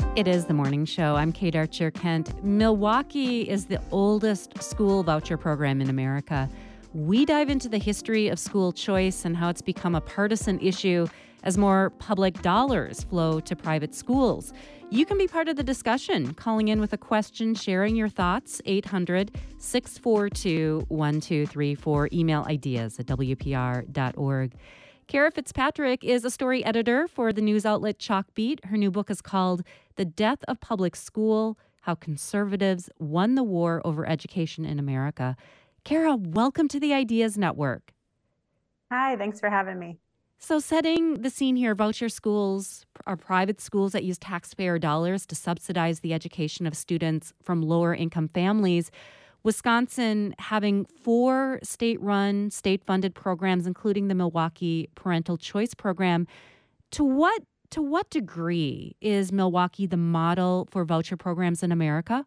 It is the morning show. I'm Kate Archer-Kent. Milwaukee is the oldest school voucher program in America. We dive into the history of school choice and how it's become a partisan issue as more public dollars flow to private schools. You can be part of the discussion, calling in with a question, sharing your thoughts, 800-642-1234. Email ideas at WPR.org. Kara Fitzpatrick is a story editor for the news outlet Chalkbeat. Her new book is called The Death of Public School: How Conservatives Won the War Over Education in America. Kara, welcome to the Ideas Network. Hi, thanks for having me. So setting the scene here, voucher schools are private schools that use taxpayer dollars to subsidize the education of students from lower income families. Wisconsin having 4 state-run, state-funded programs, including the Milwaukee Parental Choice Program. To what degree is Milwaukee the model for voucher programs in America?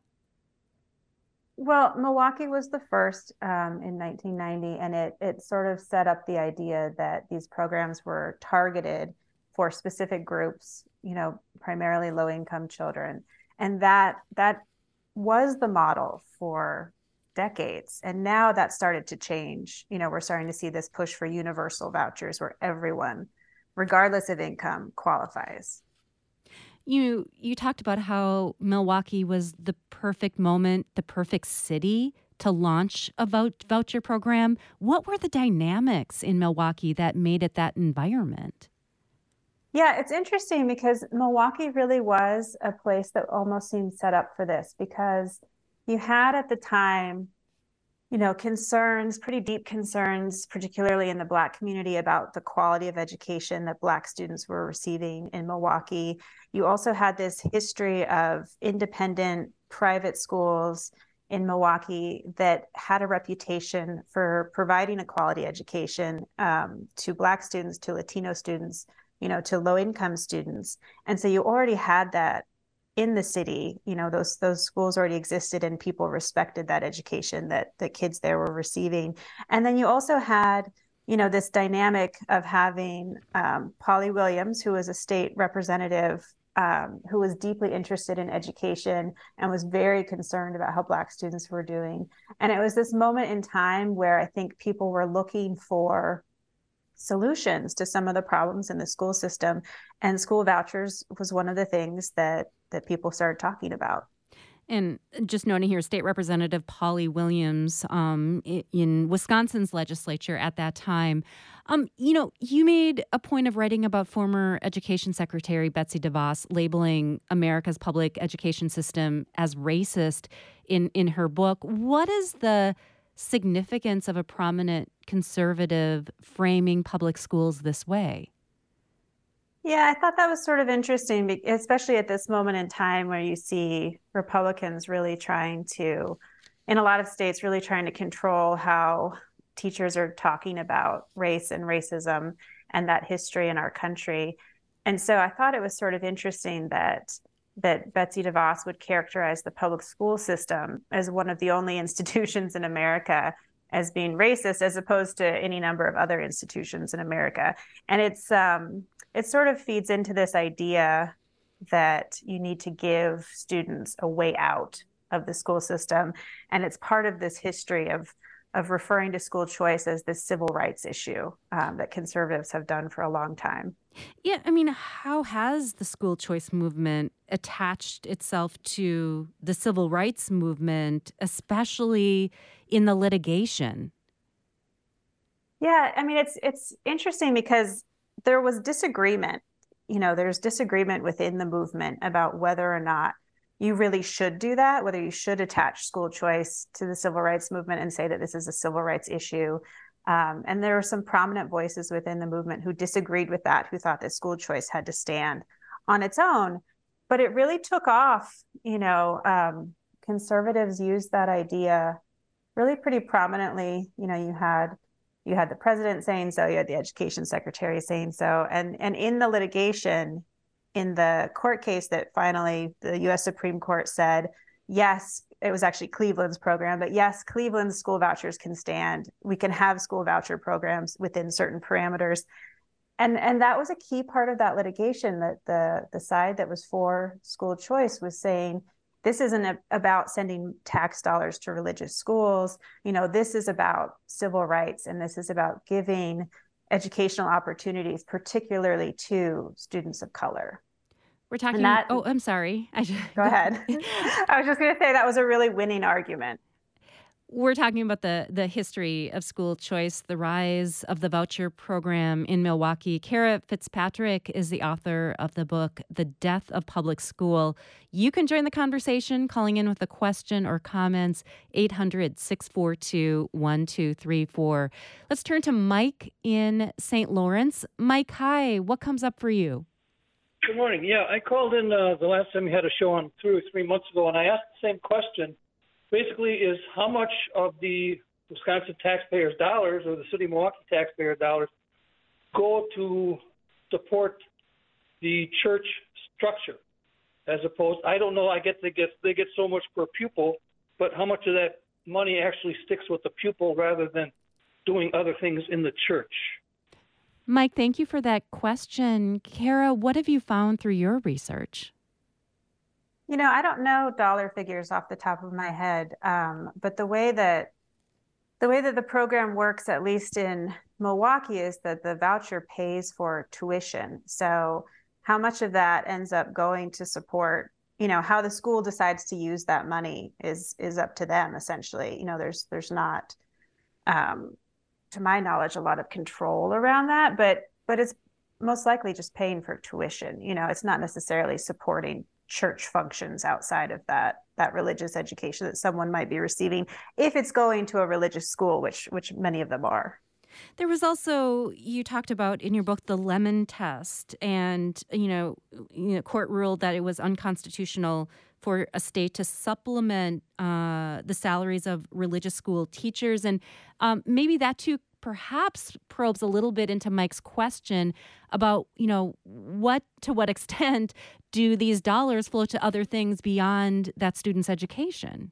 Well, Milwaukee was the first in 1990, and it sort of set up the idea that these programs were targeted for specific groups, primarily low-income children. And that was the model for decades. And now that started to change. We're starting to see this push for universal vouchers where everyone, regardless of income, qualifies. You talked about how Milwaukee was the perfect moment, the perfect city to launch a voucher program. What were the dynamics in Milwaukee that made it that environment? Yeah, it's interesting because Milwaukee really was a place that almost seemed set up for this, because you had at the time, concerns, pretty deep concerns, particularly in the Black community, about the quality of education that Black students were receiving in Milwaukee. You also had this history of independent private schools in Milwaukee that had a reputation for providing a quality education to Black students, to Latino students, to low-income students. And so you already had that in the city. Those schools already existed and people respected that education that the kids there were receiving. And then you also had, this dynamic of having Polly Williams, who was a state representative, who was deeply interested in education and was very concerned about how Black students were doing. And it was this moment in time where I think people were looking for solutions to some of the problems in the school system. And school vouchers was one of the things that people started talking about. And just noting here, State Representative Polly Williams in Wisconsin's legislature at that time, you made a point of writing about former Education Secretary Betsy DeVos labeling America's public education system as racist in her book. What is the significance of a prominent conservative framing public schools this way? Yeah, I thought that was sort of interesting, especially at this moment in time where you see Republicans really trying to, in a lot of states, really trying to control how teachers are talking about race and racism and that history in our country. And so I thought it was sort of interesting that Betsy DeVos would characterize the public school system as one of the only institutions in America as being racist, as opposed to any number of other institutions in America. And it sort of feeds into this idea that you need to give students a way out of the school system. And it's part of this history of referring to school choice as this civil rights issue that conservatives have done for a long time. Yeah, how has the school choice movement attached itself to the civil rights movement, especially in the litigation? Yeah, it's interesting because there was disagreement. There's disagreement within the movement about whether or not you really should do that, whether you should attach school choice to the civil rights movement and say that this is a civil rights issue. And there were some prominent voices within the movement who disagreed with that, who thought that school choice had to stand on its own. But it really took off. Conservatives used that idea really pretty prominently. You had the president saying so, you had the education secretary saying so. And in the litigation, in the court case that finally the U.S. Supreme Court said, yes, it was actually Cleveland's program, but yes, Cleveland's school vouchers can stand. We can have school voucher programs within certain parameters. And that was a key part of that litigation, that the side that was for school choice was saying, this isn't about sending tax dollars to religious schools. This is about civil rights, and this is about giving educational opportunities, particularly to students of color. We're talking. I'm sorry. Go ahead. I was just going to say that was a really winning argument. We're talking about the history of school choice, the rise of the voucher program in Milwaukee. Kara Fitzpatrick is the author of the book, The Death of Public School. You can join the conversation calling in with a question or comments, 800-642-1234. Let's turn to Mike in St. Lawrence. Mike, hi. What comes up for you? Good morning. Yeah, I called in the last time you had a show on 2 or 3 months ago, and I asked the same question. Basically, is how much of the Wisconsin taxpayers' dollars or the city of Milwaukee taxpayer dollars go to support the church structure, as opposed, I don't know, I get they get so much per pupil, but how much of that money actually sticks with the pupil rather than doing other things in the church? Mike, thank you for that question. Kara, what have you found through your research? I don't know dollar figures off the top of my head, but the way that the program works, at least in Milwaukee, is that the voucher pays for tuition. So how much of that ends up going to support, how the school decides to use that money is up to them, essentially. There's not, to my knowledge, a lot of control around that, but it's most likely just paying for tuition. It's not necessarily supporting church functions outside of that religious education that someone might be receiving if it's going to a religious school, which many of them are. There was also, you talked about in your book, the Lemon Test, and court ruled that it was unconstitutional for a state to supplement the salaries of religious school teachers, and maybe that too perhaps probes a little bit into Mike's question about, to what extent do these dollars flow to other things beyond that student's education?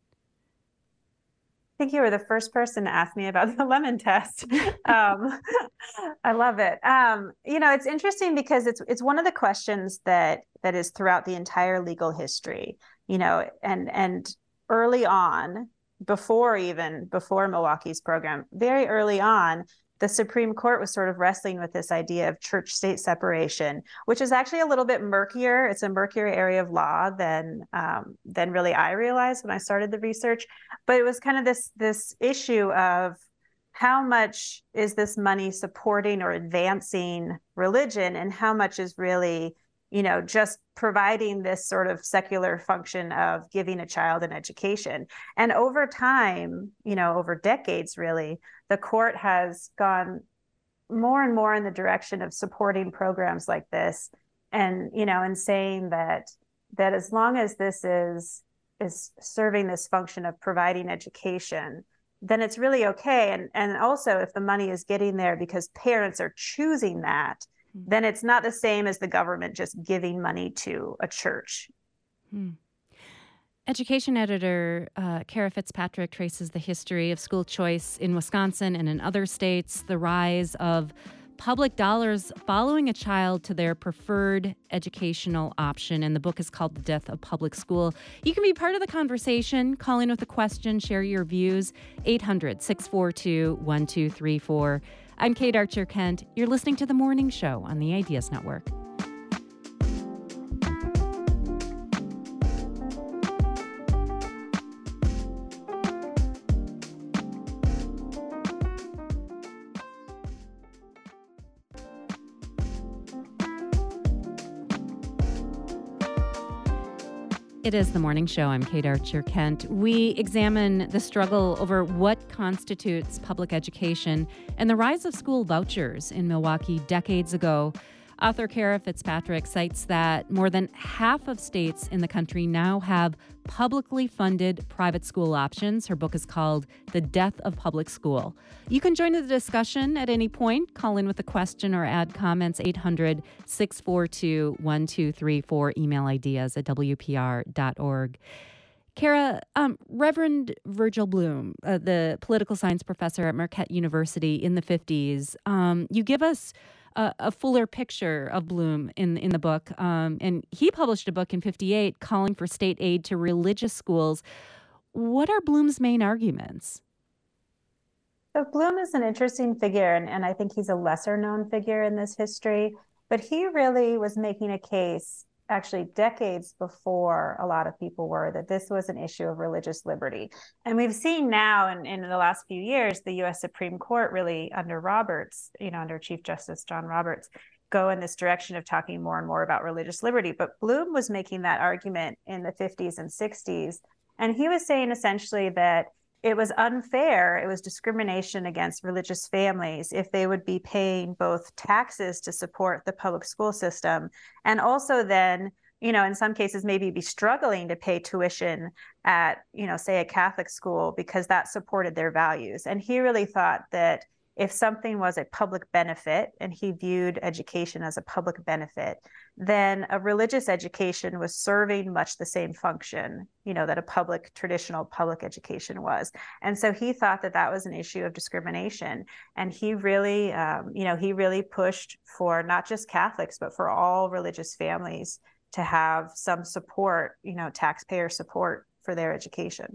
I think you were the first person to ask me about the Lemon Test. I love it. It's interesting because it's one of the questions that is throughout the entire legal history, and early on, before Milwaukee's program, very early on, the Supreme Court was sort of wrestling with this idea of church-state separation, which is actually a little bit murkier. It's a murkier area of law than really I realized when I started the research. But it was kind of this issue of how much is this money supporting or advancing religion, and how much is really, just providing this sort of secular function of giving a child an education. And over time, over decades, really, the court has gone more and more in the direction of supporting programs like this, and saying that as long as this is serving this function of providing education, then it's really okay. And also, if the money is getting there because parents are choosing that, then it's not the same as the government just giving money to a church. Education editor Kara Fitzpatrick traces the history of school choice in Wisconsin and in other states, the rise of public dollars following a child to their preferred educational option. And the book is called The Death of Public School. You can be part of the conversation. Call in with a question, share your views, 800-642-1234. I'm Kate Archer-Kent. You're listening to The Morning Show on the Ideas Network. It is The Morning Show. I'm Kate Archer-Kent. We examine the struggle over what constitutes public education and the rise of school vouchers in Milwaukee decades ago. Author Kara Fitzpatrick cites that more than half of states in the country now have publicly funded private school options. Her book is called The Death of Public School. You can join the discussion at any point. Call in with a question or add comments, 800-642-1234. Email ideas at wpr.org. Kara, Reverend Virgil Bloom, the political science professor at Marquette University in the 50s, you give us a fuller picture of Bloom in the book. And he published a book in '58 calling for state aid to religious schools. What are Bloom's main arguments? So Bloom is an interesting figure, and I think he's a lesser known figure in this history, but he really was making a case actually decades before a lot of people were, that this was an issue of religious liberty. And we've seen now in the last few years, the US Supreme Court really under Roberts, under Chief Justice John Roberts, go in this direction of talking more and more about religious liberty. But Bloom was making that argument in the 50s and 60s. And he was saying essentially that it was unfair, it was discrimination against religious families if they would be paying both taxes to support the public school system and also then, in some cases maybe be struggling to pay tuition at, say a Catholic school because that supported their values. And he really thought that if something was a public benefit, and he viewed education as a public benefit, then a religious education was serving much the same function, that a traditional public education was. And so he thought that that was an issue of discrimination. And he really, he really pushed for not just Catholics, but for all religious families to have some support, taxpayer support for their education.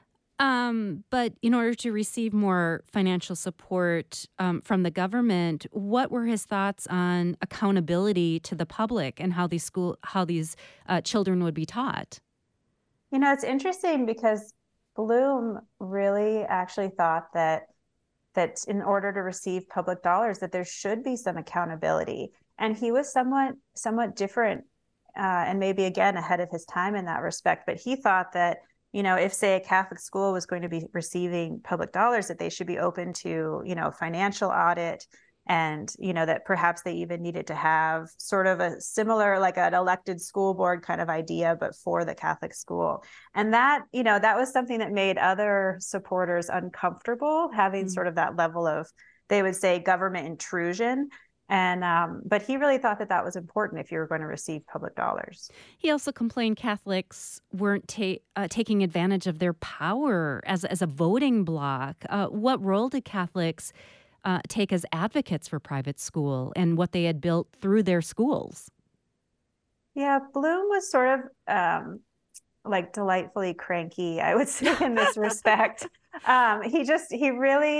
But in order to receive more financial support from the government, what were his thoughts on accountability to the public and how these children would be taught? It's interesting because Bloom really actually thought that in order to receive public dollars, that there should be some accountability. And he was somewhat different and maybe again ahead of his time in that respect. But he thought that if, say, a Catholic school was going to be receiving public dollars, that they should be open to, financial audit and, that perhaps they even needed to have sort of a similar, like an elected school board kind of idea, but for the Catholic school. And that, that was something that made other supporters uncomfortable, having sort of that level of, they would say, government intrusion. And but he really thought that was important if you were going to receive public dollars. He also complained Catholics weren't taking advantage of their power as a voting bloc. What role did Catholics take as advocates for private school and what they had built through their schools? Yeah, Bloom was sort of like delightfully cranky, I would say, in this respect. He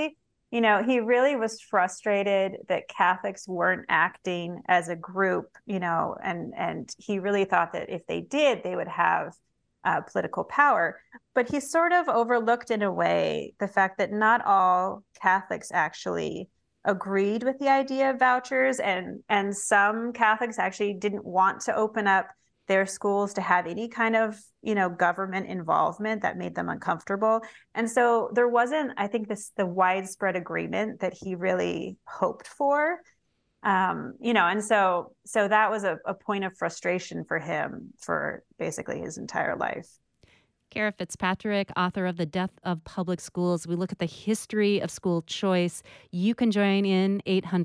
really was frustrated that Catholics weren't acting as a group, and he really thought that if they did, they would have political power. But he sort of overlooked in a way the fact that not all Catholics actually agreed with the idea of vouchers, and some Catholics actually didn't want to open up their schools to have any kind of, government involvement that made them uncomfortable. And so there wasn't, I think, the widespread agreement that he really hoped for. And so that was a point of frustration for him for basically his entire life. Kara Fitzpatrick, author of The Death of Public Schools. We look at the history of school choice. You can join in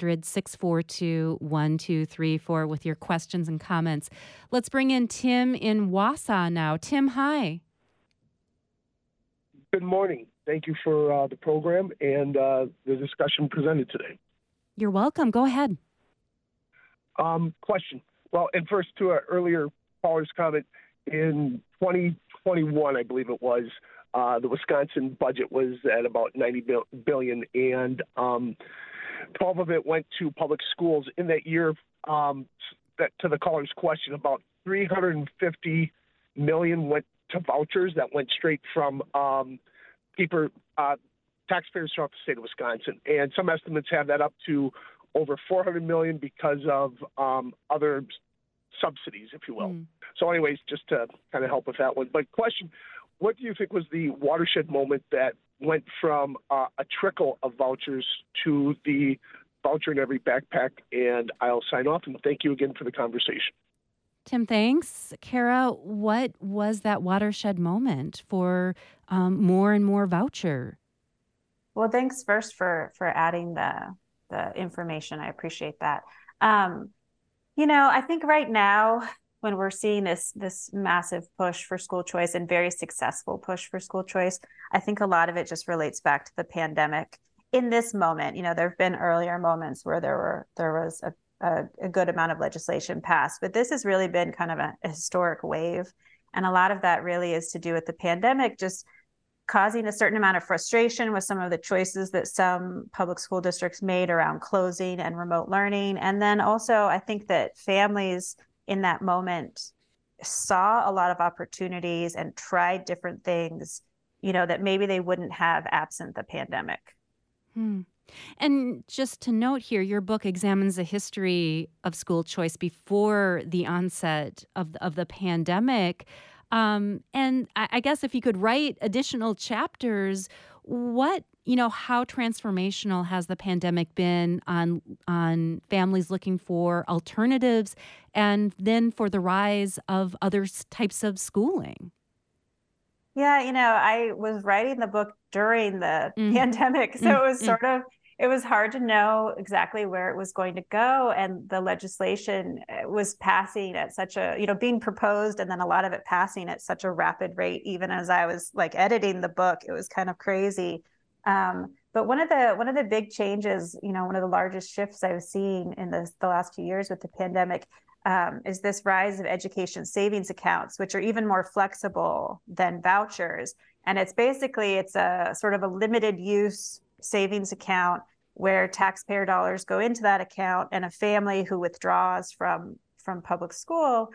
800-642-1234 with your questions and comments. Let's bring in Tim in Wausau now. Tim, hi. Good morning. Thank you for the program and the discussion presented today. You're welcome. Go ahead. Question. Well, and first to an earlier caller's comment, in 2021, I believe it was, the Wisconsin budget was at about $90 billion, and 12 of it went to public schools. In that year, that to the caller's question, about $350 million went to vouchers that went straight from taxpayers throughout the state of Wisconsin. And some estimates have that up to over $400 million because of other subsidies, if you will. So anyways, just to kind of help with that one. But question, what do you think was the watershed moment that went from a trickle of vouchers to the voucher in every backpack? And I'll sign off, and thank you again for the conversation. Tim, thanks. Kara, what was that watershed moment for more and more voucher? Well, thanks first for adding the information. I appreciate that. I think right now, when we're seeing this massive push for school choice and very successful push for school choice, I think a lot of it just relates back to the pandemic. in this moment, there have been earlier moments where there was a good amount of legislation passed, but this has really been kind of a historic wave. And a lot of that really is to do with the pandemic, just causing a certain amount of frustration with some of the choices that some public school districts made around closing and remote learning. And then also, I think that families in that moment saw a lot of opportunities and tried different things, that maybe they wouldn't have absent the pandemic. And just to note here, your book examines the history of school choice before the onset of the pandemic. And I guess if you could write additional chapters, how transformational has the pandemic been on families looking for alternatives and then for the rise of other types of schooling? Yeah, I was writing the book during the pandemic, so it was hard to know exactly where it was going to go. And the legislation was passing at such being proposed and then a lot of it passing at such a rapid rate. Even as I was editing the book, it was kind of crazy. But one of the big changes, one of the largest shifts I've seen in the last few years with the pandemic is this rise of education savings accounts, which are even more flexible than vouchers. And it's a sort of a limited use savings account where taxpayer dollars go into that account, and a family who withdraws from public school,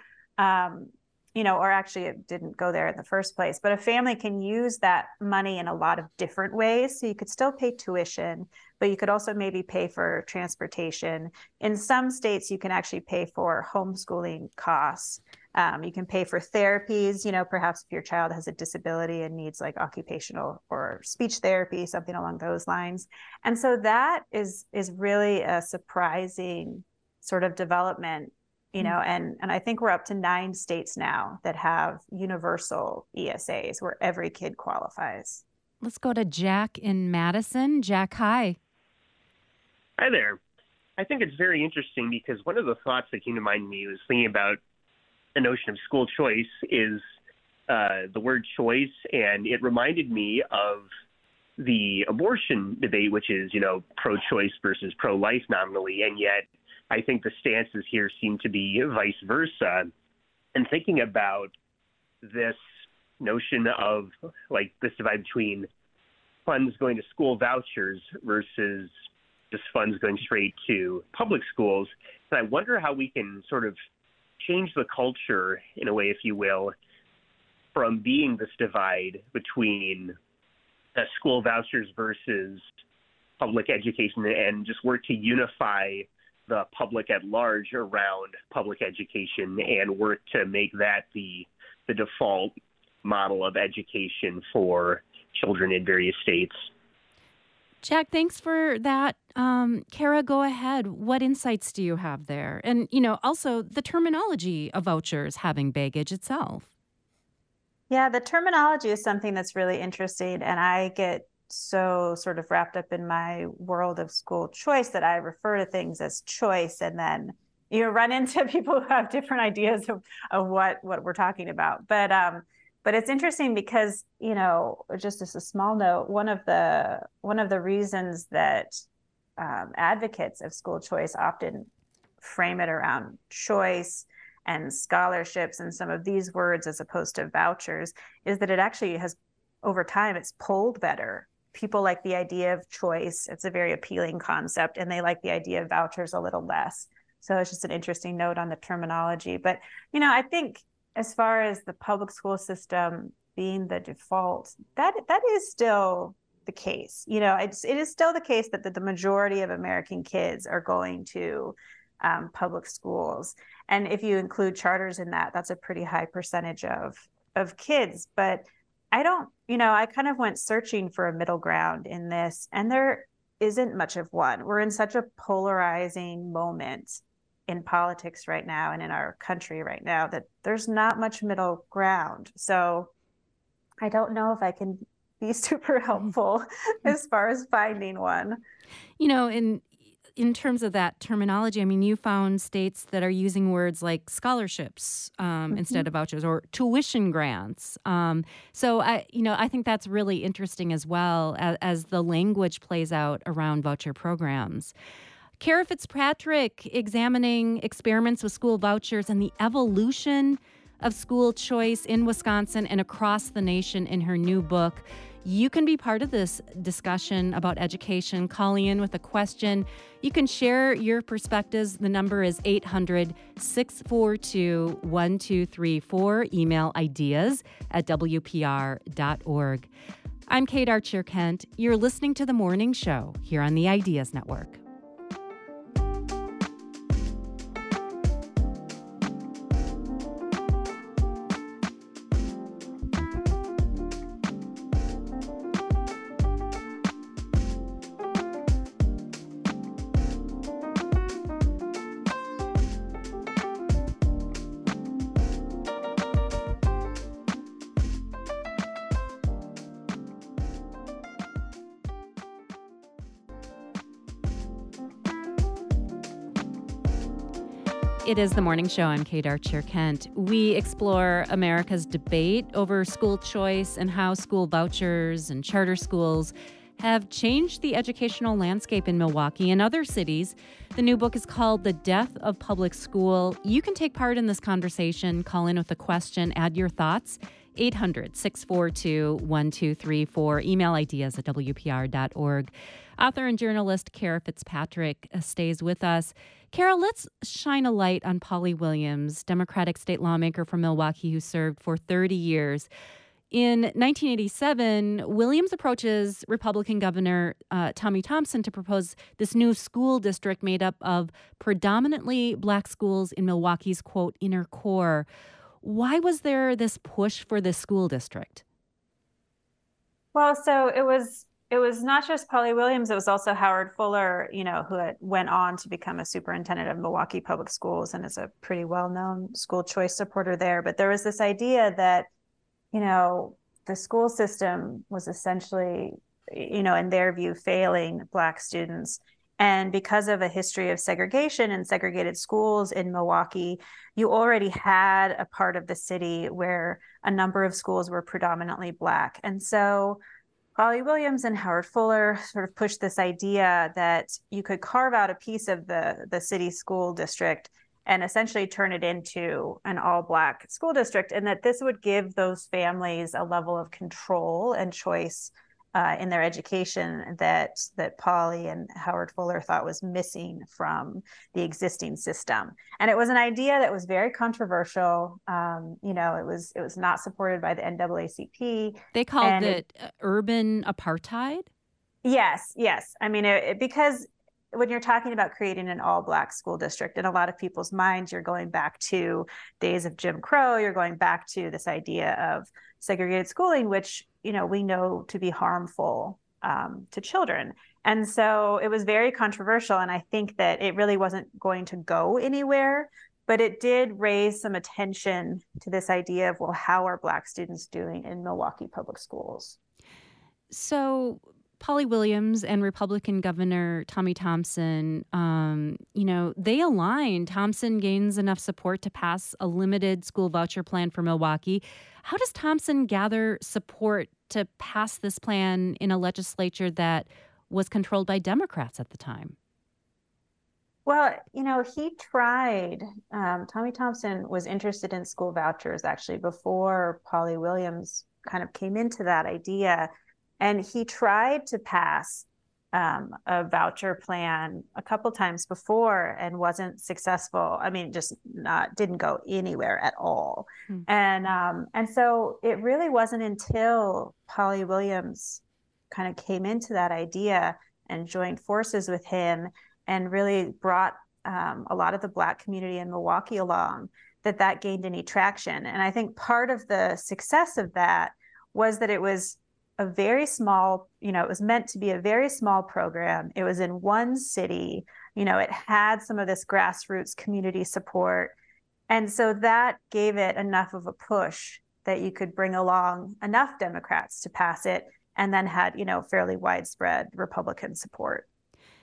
or actually it didn't go there in the first place, but a family can use that money in a lot of different ways. So you could still pay tuition, but you could also maybe pay for transportation. In some states, you can actually pay for homeschooling costs. You can pay for therapies, perhaps if your child has a disability and needs occupational or speech therapy, something along those lines. And so that is really a surprising sort of development, and I think we're up to 9 states now that have universal ESAs where every kid qualifies. Let's go to Jack in Madison. Jack, hi. Hi there. I think it's very interesting because one of the thoughts that came to mind to me was thinking about the notion of school choice is the word choice, and it reminded me of the abortion debate, which is, pro-choice versus pro-life nominally, and yet I think the stances here seem to be vice versa. And thinking about this notion of this divide between funds going to school vouchers versus just funds going straight to public schools, and I wonder how we can sort of change the culture in a way, if you will, from being this divide between school vouchers versus public education and just work to unify the public at large around public education and work to make that the default model of education for children in various states. Jack, thanks for that. Kara, go ahead. What insights do you have there? And, also the terminology of vouchers having baggage itself. Yeah, the terminology is something that's really interesting. And I get so sort of wrapped up in my world of school choice that I refer to things as choice. And then you run into people who have different ideas of what we're talking about. But it's interesting because, just as a small note, one of the reasons that advocates of school choice often frame it around choice and scholarships and some of these words as opposed to vouchers is that it actually has, over time, it's polled better. People like the idea of choice. It's a very appealing concept, and they like the idea of vouchers a little less. So it's just an interesting note on the terminology. But, I think as far as the public school system being the default, that is still the case. It is still the case that the majority of American kids are going to public schools. And if you include charters in that, that's a pretty high percentage of kids. But I don't, I kind of went searching for a middle ground in this, and there isn't much of one. We're in such a polarizing moment in politics right now and in our country right now that there's not much middle ground. So I don't know if I can be super helpful as far as finding one. And in terms of that terminology, I mean, you found states that are using words like scholarships instead of vouchers, or tuition grants. So I think that's really interesting as well, as the language plays out around voucher programs. Kara Fitzpatrick examining experiments with school vouchers and the evolution of school choice in Wisconsin and across the nation in her new book. You can be part of this discussion about education. Calling in with a question. You can share your perspectives. The number is 800-642-1234. Email ideas@wpr.org. I'm Kate Archer-Kent. You're listening to The Morning Show here on the Ideas Network. It is The Morning Show. I'm Kate Archer-Kent. We explore America's debate over school choice and how school vouchers and charter schools have changed the educational landscape in Milwaukee and other cities. The new book is called The Death of Public School. You can take part in this conversation. Call in with a question. Add your thoughts. 800-642-1234. Email ideas@wpr.org. Author and journalist Kara Fitzpatrick stays with us. Kara, let's shine a light on Polly Williams, Democratic state lawmaker from Milwaukee who served for 30 years. In 1987, Williams approaches Republican Governor Tommy Thompson to propose this new school district made up of predominantly black schools in Milwaukee's, quote, inner core. Why was there this push for this school district? Well, so it was not just Polly Williams, it was also Howard Fuller, who went on to become a superintendent of Milwaukee Public Schools and is a pretty well-known school choice supporter there. But there was this idea that, the school system was essentially, in their view, failing Black students. And because of a history of segregation and segregated schools in Milwaukee, you already had a part of the city where a number of schools were predominantly Black. And so Polly Williams and Howard Fuller sort of pushed this idea that you could carve out a piece of the city school district and essentially turn it into an all-Black school district, and that this would give those families a level of control and choice in their education that Polly and Howard Fuller thought was missing from the existing system. And it was an idea that was very controversial. It was not supported by the NAACP. They called it urban apartheid? Yes. I mean, because when you're talking about creating an all-Black school district, in a lot of people's minds, you're going back to days of Jim Crow. You're going back to this idea of segregated schooling, which, we know to be harmful to children. And so it was very controversial. And I think that it really wasn't going to go anywhere, but it did raise some attention to this idea of, well, how are Black students doing in Milwaukee public schools? So Polly Williams and Republican Governor Tommy Thompson, they align. Thompson gains enough support to pass a limited school voucher plan for Milwaukee. How does Thompson gather support to pass this plan in a legislature that was controlled by Democrats at the time? Well, he tried. Tommy Thompson was interested in school vouchers actually before Polly Williams kind of came into that idea. And he tried to pass a voucher plan a couple times before and wasn't successful. I mean, didn't go anywhere at all. And so it really wasn't until Polly Williams kind of came into that idea and joined forces with him and really brought a lot of the Black community in Milwaukee along that gained any traction. And I think part of the success of that was that it was a very small, it was meant to be a very small program. It was in one city, it had some of this grassroots community support. And so that gave it enough of a push that you could bring along enough Democrats to pass it, and then had, fairly widespread Republican support.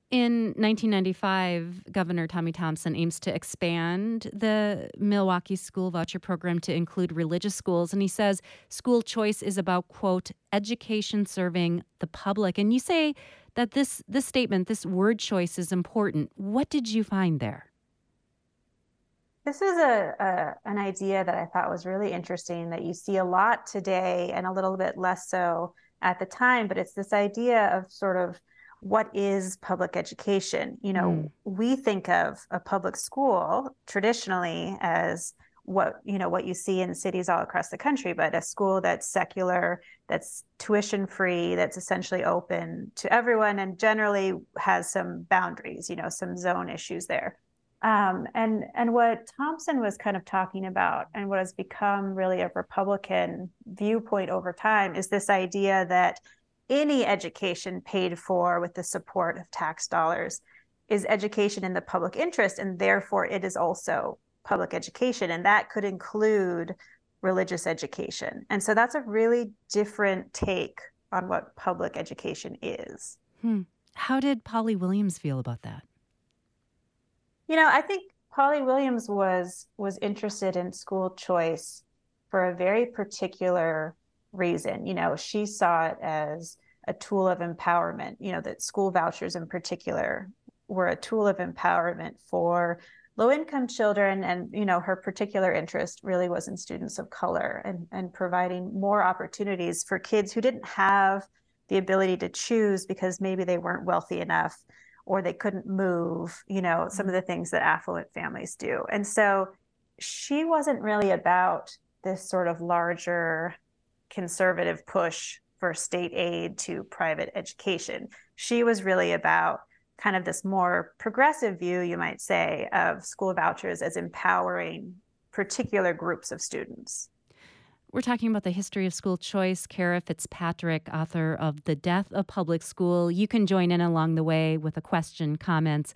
In 1995, Governor Tommy Thompson aims to expand the Milwaukee school voucher program to include religious schools. And he says school choice is about, quote, education serving the public. And you say that this statement, this word choice is important. What did you find there? This is an idea that I thought was really interesting that you see a lot today and a little bit less so at the time. But it's this idea of sort of what is public education? We think of a public school traditionally as what you see in cities all across the country, but a school that's secular, that's tuition free, that's essentially open to everyone and generally has some boundaries, some zone issues there. And what Thompson was kind of talking about and what has become really a Republican viewpoint over time is this idea that any education paid for with the support of tax dollars is education in the public interest, and therefore it is also public education. And that could include religious education. And so that's a really different take on what public education is. How did Polly Williams feel about that? I think Polly Williams was interested in school choice for a very particular reason. She saw it as a tool of empowerment, that school vouchers in particular were a tool of empowerment for low-income children. And, her particular interest really was in students of color and providing more opportunities for kids who didn't have the ability to choose because maybe they weren't wealthy enough or they couldn't move, some of the things that affluent families do. And so she wasn't really about this sort of larger conservative push for state aid to private education. She was really about kind of this more progressive view, you might say, of school vouchers as empowering particular groups of students. We're talking about the history of school choice. Kara Fitzpatrick, author of The Death of Public School. You can join in along the way with a question, comments,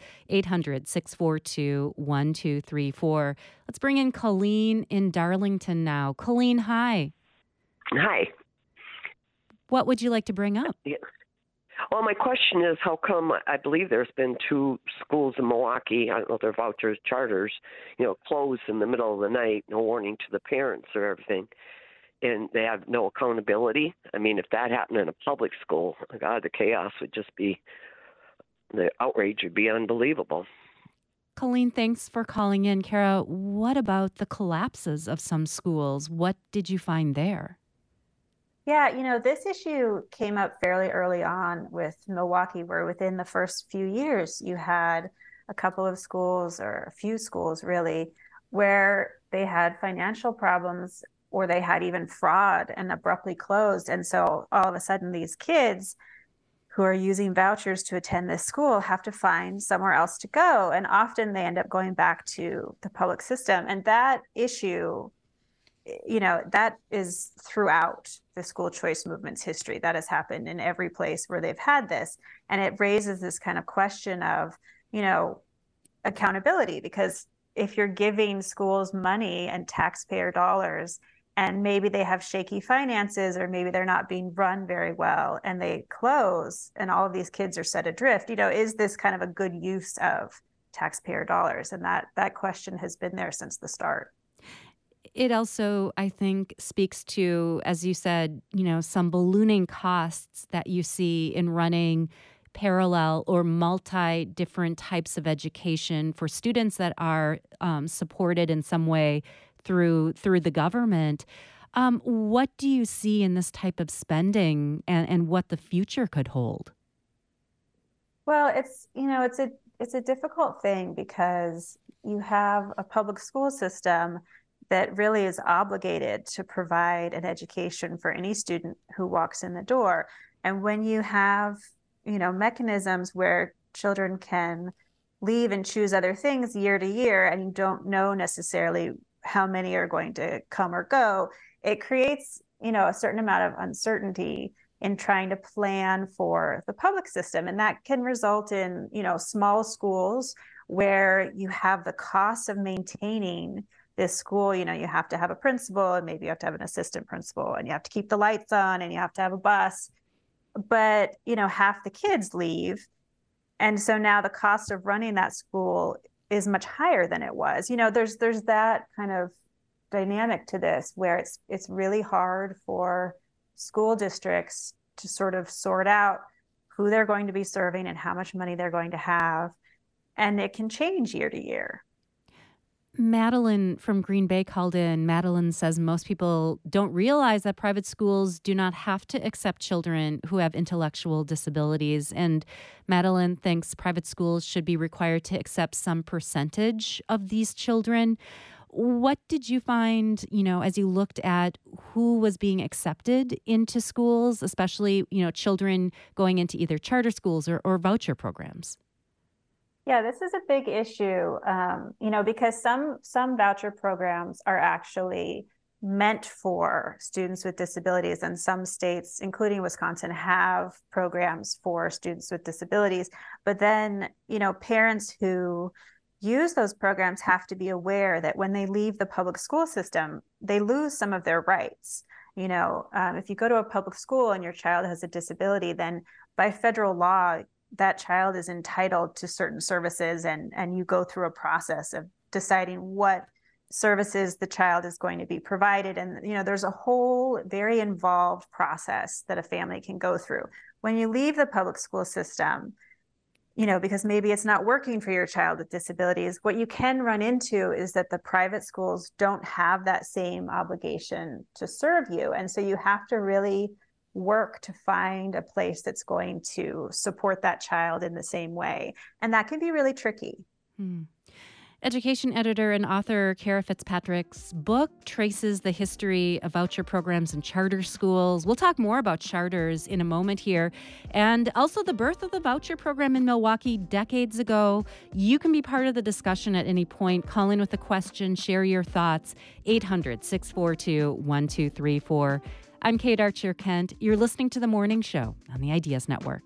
800-642-1234. Let's bring in Colleen in Darlington now. Colleen, hi. Hi. What would you like to bring up? Yeah. Well, my question is, how come I believe there's been 2 schools in Milwaukee, I don't know if they're vouchers, charters, closed in the middle of the night, no warning to the parents or everything, and they have no accountability? I mean, if that happened in a public school, God, the chaos would just be, the outrage would be unbelievable. Colleen, thanks for calling in. Kara, what about the collapses of some schools? What did you find there? Yeah, this issue came up fairly early on with Milwaukee, where within the first few years, you had a couple of schools or a few schools really, where they had financial problems or they had even fraud and abruptly closed. And so all of a sudden, these kids who are using vouchers to attend this school have to find somewhere else to go. And often they end up going back to the public system. And that issue, that is throughout the school choice movement's history. That has happened in every place where they've had this. And it raises this kind of question of, accountability, because if you're giving schools money and taxpayer dollars, and maybe they have shaky finances, or maybe they're not being run very well, and they close, and all of these kids are set adrift, is this kind of a good use of taxpayer dollars? And that question has been there since the start. It also, I think, speaks to, as you said, some ballooning costs that you see in running parallel or multi-different types of education for students that are supported in some way through the government. What do you see in this type of spending and what the future could hold? Well, it's a difficult thing because you have a public school system that really is obligated to provide an education for any student who walks in the door. And when you have, mechanisms where children can leave and choose other things year to year, and you don't know necessarily how many are going to come or go, it creates, a certain amount of uncertainty in trying to plan for the public system. And that can result in, small schools where you have the cost of maintaining this school. You have to have a principal, and maybe you have to have an assistant principal, and you have to keep the lights on, and you have to have a bus. But, half the kids leave, And so now the cost of running that school is much higher than it was. There's that kind of dynamic to this where it's really hard for school districts to sort of sort out who they're going to be serving and how much money they're going to have. And it can change year to year. Madeline from Green Bay called in. Madeline says most people don't realize that private schools do not have to accept children who have intellectual disabilities. And Madeline thinks private schools should be required to accept some percentage of these children. What did you find, as you looked at who was being accepted into schools, especially, children going into either charter schools or voucher programs? Yeah, this is a big issue, because some voucher programs are actually meant for students with disabilities, and some states, including Wisconsin, have programs for students with disabilities. But then, parents who use those programs have to be aware that when they leave the public school system, they lose some of their rights. If you go to a public school and your child has a disability, then by federal law, that child is entitled to certain services, and you go through a process of deciding what services the child is going to be provided. And, there's a whole very involved process that a family can go through. When you leave the public school system, because maybe it's not working for your child with disabilities, what you can run into is that the private schools don't have that same obligation to serve you. And so you have to really work to find a place that's going to support that child in the same way. And that can be really tricky. Education editor and author Kara Fitzpatrick's book traces the history of voucher programs and charter schools. We'll talk more about charters in a moment here, and also the birth of the voucher program in Milwaukee decades ago. You can be part of the discussion at any point. Call in with a question, share your thoughts. 800-642-1234. I'm Kate Archer-Kent. You're listening to The Morning Show on the Ideas Network.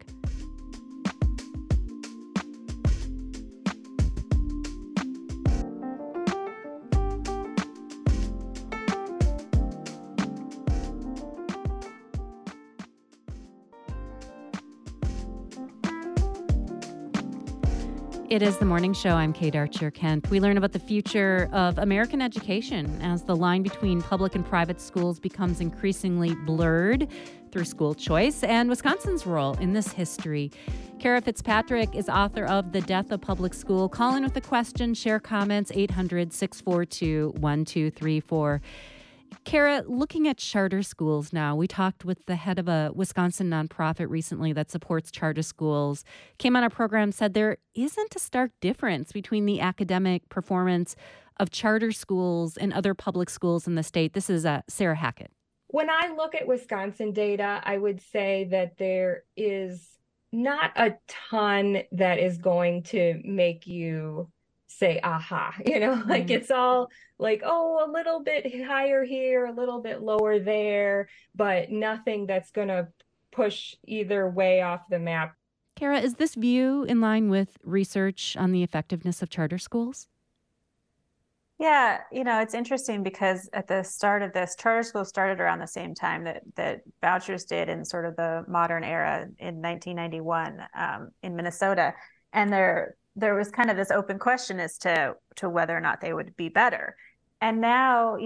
It is The Morning Show. I'm Kate Archer-Kent. We learn about the future of American education as the line between public and private schools becomes increasingly blurred through school choice and Wisconsin's role in this history. Kara Fitzpatrick is author of The Death of Public School. Call in with a question, share comments, 800-642-1234. Kara, looking at charter schools now, we talked with the head of a Wisconsin nonprofit recently that supports charter schools, came on our program, said there isn't a stark difference between the academic performance of charter schools and other public schools in the state. This is Sarah Hackett. When I look at Wisconsin data, I would say that there is not a ton that is going to make you say, aha, like it's all like, oh, a little bit higher here, a little bit lower there, but nothing that's going to push either way off the map. Kara, is this view in line with research on the effectiveness of charter schools? Yeah, it's interesting because at the start of this, charter schools started around the same time that vouchers did in sort of the modern era in 1991 in Minnesota. And there was kind of this open question as to whether or not they would be better. And now,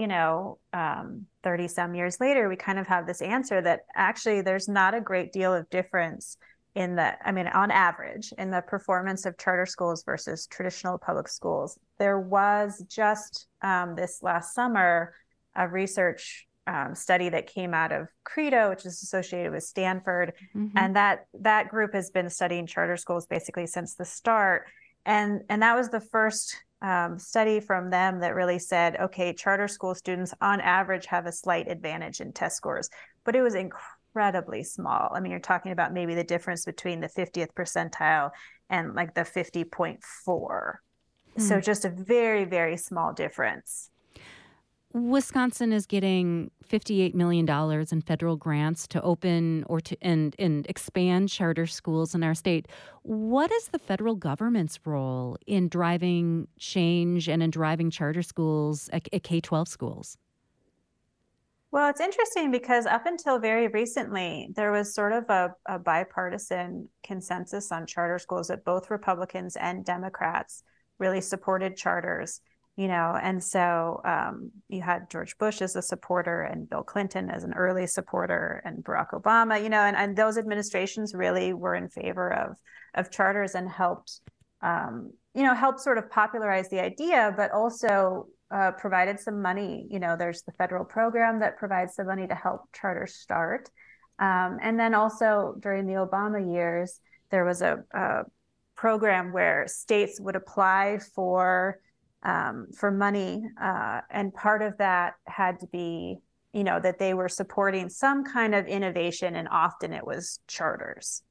30 some years later, we kind of have this answer that actually there's not a great deal of difference on average, in the performance of charter schools versus traditional public schools. There was just this last summer a research study that came out of Credo, which is associated with Stanford. Mm-hmm. And that group has been studying charter schools basically since the start. And that was the first study from them that really said, okay, charter school students on average have a slight advantage in test scores, but it was incredibly small. I mean, you're talking about maybe the difference between the 50th percentile and like the 50.4. So just a very, very small difference. Wisconsin is getting $58 million in federal grants to open or to and expand charter schools in our state. What is the federal government's role in driving change and in driving charter schools at K-12 schools? Well, it's interesting because up until very recently, there was sort of a bipartisan consensus on charter schools that both Republicans and Democrats really supported charters, and so you had George Bush as a supporter and Bill Clinton as an early supporter and Barack Obama, and those administrations really were in favor of charters and helped, help sort of popularize the idea, but also provided some money. There's the federal program that provides some money to help charters start. And then also during the Obama years, there was a program where states would apply for money. And part of that had to be, that they were supporting some kind of innovation, and often it was charters.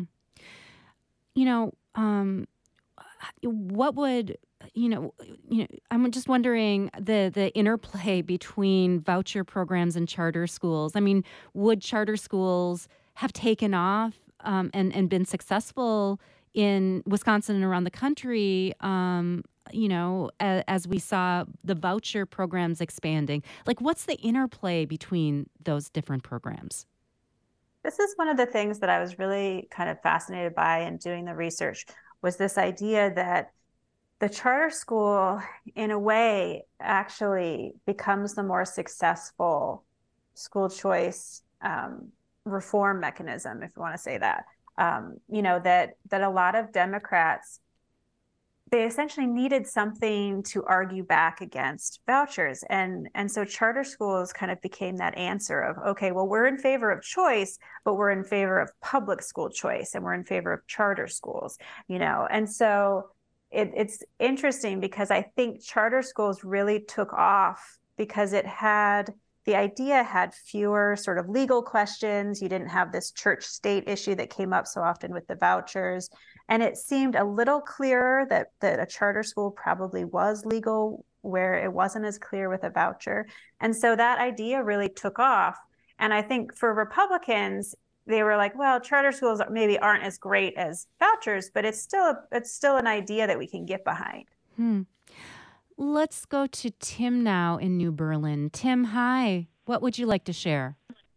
What would, I'm just wondering the interplay between voucher programs and charter schools. I mean, would charter schools have taken off and been successful in Wisconsin and around the country, as we saw the voucher programs expanding? Like, what's the interplay between those different programs? This is one of the things that I was really kind of fascinated by in doing the research, was this idea that the charter school, in a way, actually becomes the more successful school choice reform mechanism, if you want to say that. That a lot of Democrats, they essentially needed something to argue back against vouchers. And so charter schools kind of became that answer of, okay, well, we're in favor of choice, but we're in favor of public school choice, and we're in favor of charter schools, And so it's interesting because I think charter schools really took off because the idea had fewer sort of legal questions. You didn't have this church state issue that came up so often with the vouchers. And it seemed a little clearer that a charter school probably was legal, where it wasn't as clear with a voucher. And so that idea really took off. And I think for Republicans, they were like, well, charter schools maybe aren't as great as vouchers, but it's still an idea that we can get behind. Let's go to Tim now in New Berlin. Tim, hi. What would you like to share?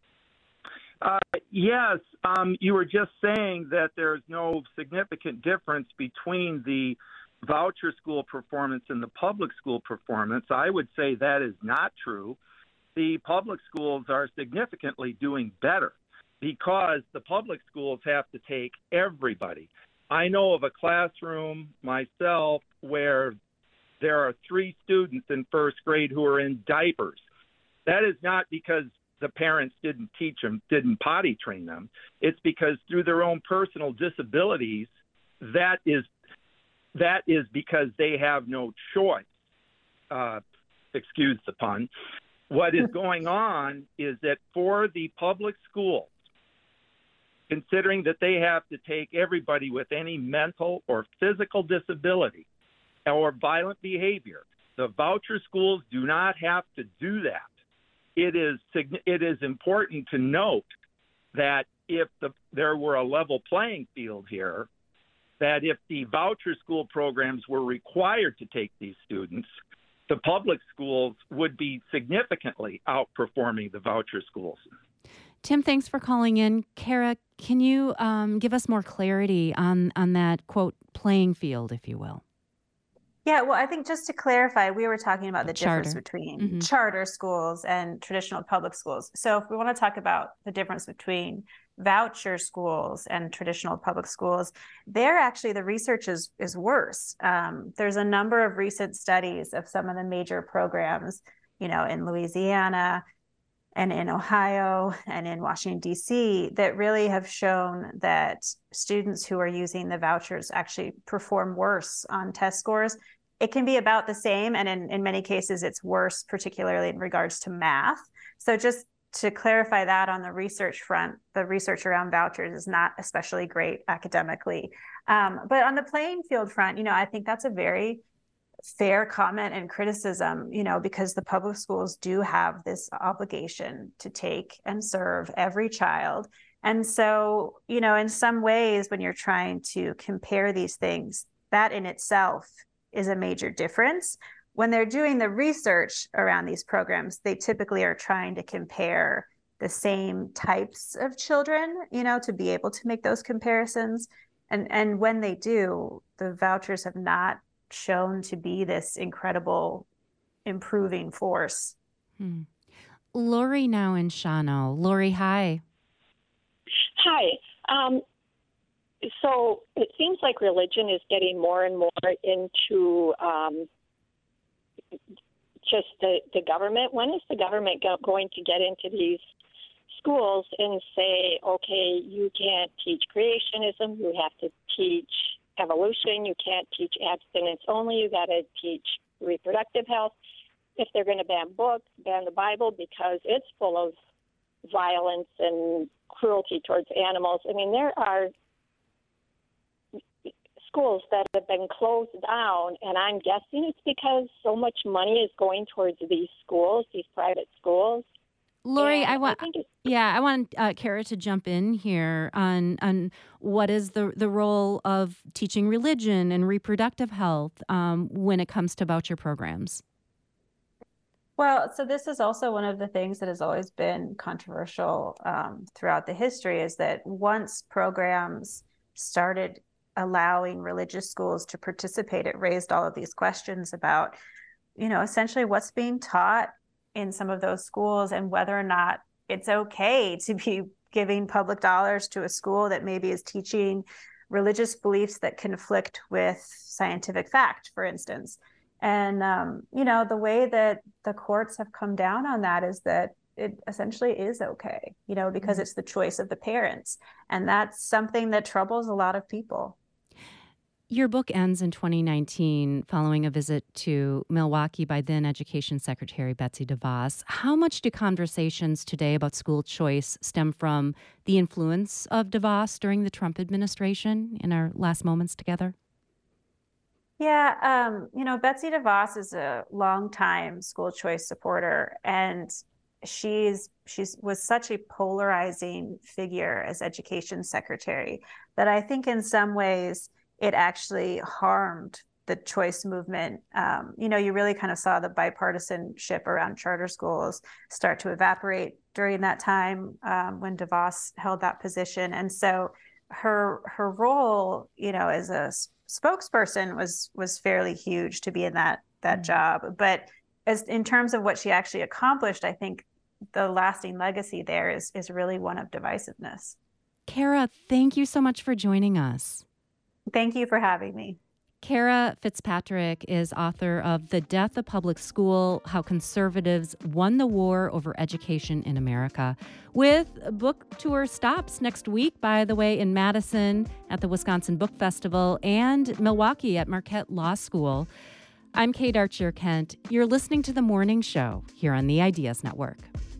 Yes, you were just saying that there's no significant difference between the voucher school performance and the public school performance. I would say that is not true. The public schools are significantly doing better because the public schools have to take everybody. I know of a classroom myself where there are 3 students in first grade who are in diapers. That is not because the parents didn't teach them, didn't potty train them. It's because through their own personal disabilities, that is because they have no choice. Excuse the pun. What is going on is that for the public schools, considering that they have to take everybody with any mental or physical disability or violent behavior, the voucher schools do not have to do that. It is important to note that if there were a level playing field here, that if the voucher school programs were required to take these students, the public schools would be significantly outperforming the voucher schools. Tim, thanks for calling in. Kara, can you give us more clarity on that, quote, playing field, if you will? Yeah, well, I think just to clarify, we were talking about the difference between charter schools and traditional public schools. So if we want to talk about the difference between voucher schools and traditional public schools, there actually the research is worse. There's a number of recent studies of some of the major programs, in Louisiana and in Ohio and in Washington, D.C., that really have shown that students who are using the vouchers actually perform worse on test scores. It can be about the same, and in many cases, it's worse, particularly in regards to math. So just to clarify that on the research front, the research around vouchers is not especially great academically. But on the playing field front, I think that's a very fair comment and criticism, because the public schools do have this obligation to take and serve every child. And so, in some ways, when you're trying to compare these things, that in itself is a major difference. when they're doing the research around these programs, they typically are trying to compare the same types of children, to be able to make those comparisons. And when they do, the vouchers have not shown to be this incredible improving force. Lori now in Shawano. Lori, hi. Hi. So it seems like religion is getting more and more into just the government. When is the government going to get into these schools and say, okay, you can't teach creationism, you have to teach evolution, you can't teach abstinence only, you got to teach reproductive health. If they're going to ban books, ban the Bible because it's full of violence and cruelty towards animals. I mean, there are schools that have been closed down, and I'm guessing it's because so much money is going towards these schools, these private schools. Lori, I want Kara to jump in here on what is the role of teaching religion and reproductive health when it comes to voucher programs. Well, so this is also one of the things that has always been controversial throughout the history, is that once programs started allowing religious schools to participate, it raised all of these questions about, essentially what's being taught in some of those schools and whether or not it's okay to be giving public dollars to a school that maybe is teaching religious beliefs that conflict with scientific fact, for instance. And, the way that the courts have come down on that is that it essentially is okay, because it's the choice of the parents. And that's something that troubles a lot of people. Your book ends in 2019 following a visit to Milwaukee by then Education Secretary Betsy DeVos. How much do conversations today about school choice stem from the influence of DeVos during the Trump administration in our last moments together? Yeah, Betsy DeVos is a longtime school choice supporter, and she was such a polarizing figure as education secretary that I think in some ways it actually harmed the choice movement. You really kind of saw the bipartisanship around charter schools start to evaporate during that time when DeVos held that position. And so her role, as a spokesperson was fairly huge to be in that job. But as in terms of what she actually accomplished, I think the lasting legacy there is really one of divisiveness. Kara, thank you so much for joining us. Thank you for having me. Kara Fitzpatrick is author of The Death of Public School, How Conservatives Won the War Over Education in America, with book tour stops next week, by the way, in Madison at the Wisconsin Book Festival and Milwaukee at Marquette Law School. I'm Kate Archer-Kent. You're listening to The Morning Show here on the Ideas Network.